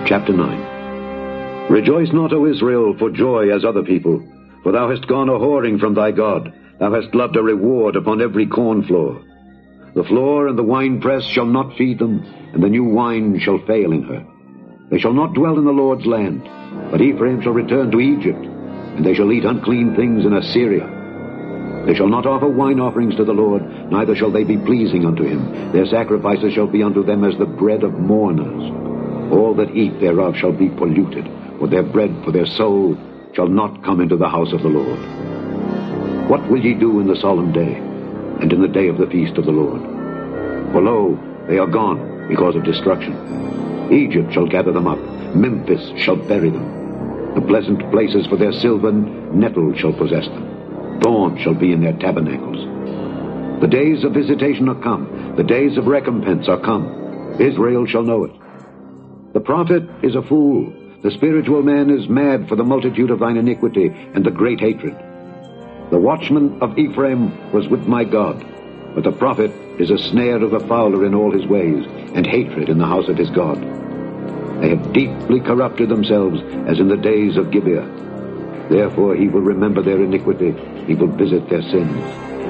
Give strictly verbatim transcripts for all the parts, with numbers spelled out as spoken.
Chapter nine. Rejoice not, O Israel, for joy as other people, for thou hast gone a-whoring from thy God. Thou hast loved a reward upon every corn floor. The floor and the winepress shall not feed them, and the new wine shall fail in her. They shall not dwell in the Lord's land, but Ephraim shall return to Egypt, and they shall eat unclean things in Assyria. They shall not offer wine offerings to the Lord, neither shall they be pleasing unto him. Their sacrifices shall be unto them as the bread of mourners. All that eat thereof shall be polluted, for their bread for their soul shall not come into the house of the Lord. What will ye do in the solemn day, and in the day of the feast of the Lord? For lo, they are gone because of destruction. Egypt shall gather them up, Memphis shall bury them. The pleasant places for their silver nettles shall possess them. Thorns shall be in their tabernacles. The days of visitation are come, the days of recompense are come. Israel shall know it. The prophet is a fool, the spiritual man is mad for the multitude of thine iniquity and the great hatred. The watchman of Ephraim was with my God, but the prophet is a snare of the fowler in all his ways, and hatred in the house of his God. They have deeply corrupted themselves as in the days of Gibeah. Therefore he will remember their iniquity, he will visit their sins.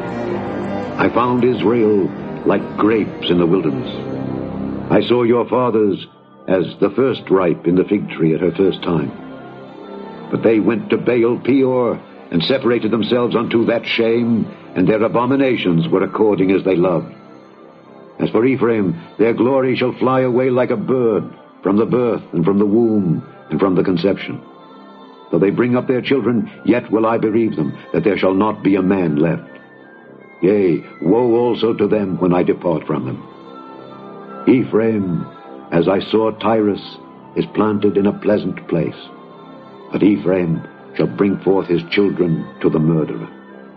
I found Israel like grapes in the wilderness. I saw your fathers as the first ripe in the fig tree at her first time. But they went to Baal Peor, and separated themselves unto that shame, and their abominations were according as they loved. As for Ephraim, their glory shall fly away like a bird, from the birth, and from the womb, and from the conception. Though they bring up their children, yet will I bereave them, that there shall not be a man left. Yea, woe also to them when I depart from them. Ephraim, as I saw Tyrus, is planted in a pleasant place, but Ephraim shall bring forth his children to the murderer.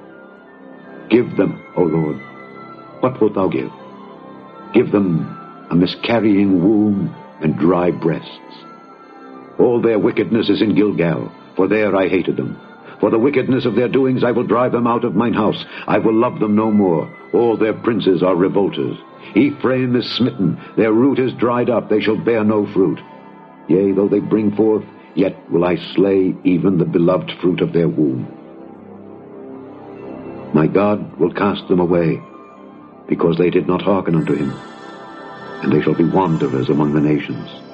Give them, O Lord, what wilt thou give? Give them a miscarrying womb and dry breasts. All their wickedness is in Gilgal, for there I hated them. For the wickedness of their doings I will drive them out of mine house. I will love them no more. All their princes are revolters. Ephraim is smitten, their root is dried up, they shall bear no fruit. Yea, though they bring forth, yet will I slay even the beloved fruit of their womb. My God will cast them away, because they did not hearken unto him, and they shall be wanderers among the nations.